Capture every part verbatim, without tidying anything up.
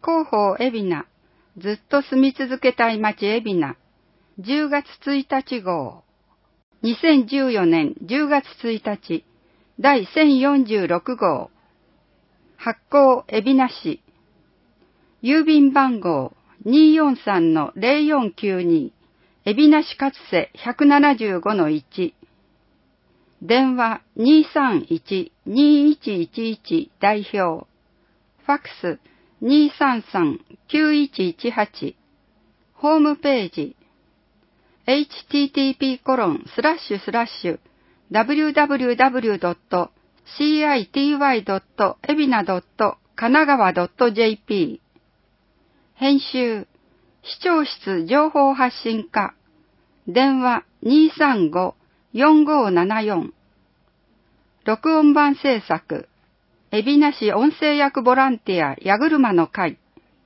広報海老名、ずっと住み続けたい街海老名、じゅうがつついたち号。にせんじゅうよねんじゅうがつついたち、だいせんよんじゅうろく号。発行海老名市。郵便番号 にーよんさんのゼロよんきゅうに、海老名市勝瀬 ひゃくななじゅうごのいち。電話 にーさんいち にーいちいちいち 代表。ファックス にーさんさん きゅういちいちはち。ホームページ エイチティーティーピーコロンスラッシュスラッシュダブリューダブリューダブリュードットシーアイティーワイドットエビナドットカナガワドットジェーピー。編集視聴室情報発信課。電話 にーさんご よんごななよん。録音版制作海老名市音声役ボランティア矢車の会。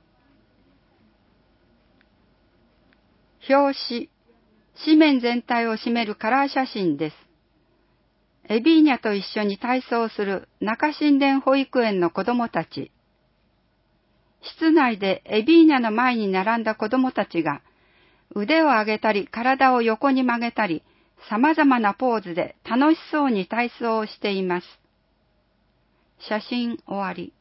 表紙、紙面全体を占めるカラー写真です。エビーニャと一緒に体操する中新田保育園の子供たち。室内でエビーニャの前に並んだ子供たちが腕を上げたり体を横に曲げたり様々なポーズで楽しそうに体操をしています。写真終わり。